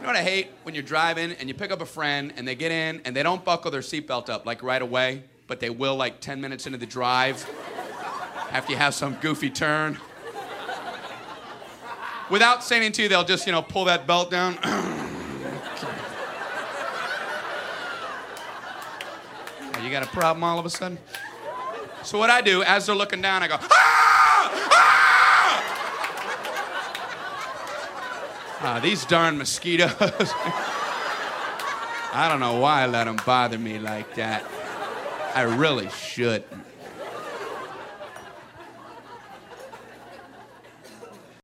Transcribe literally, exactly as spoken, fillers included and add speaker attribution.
Speaker 1: know what I hate? When you're driving and you pick up a friend and they get in and they don't buckle their seatbelt up like right away, but they will like ten minutes into the drive after you have some goofy turn. Without saying it to you, they'll just, you know, pull that belt down. You got a problem all of a sudden? So what I do, as they're looking down, I go, ah! Ah! Ah, these darn mosquitoes. I don't know why I let them bother me like that. I really shouldn't.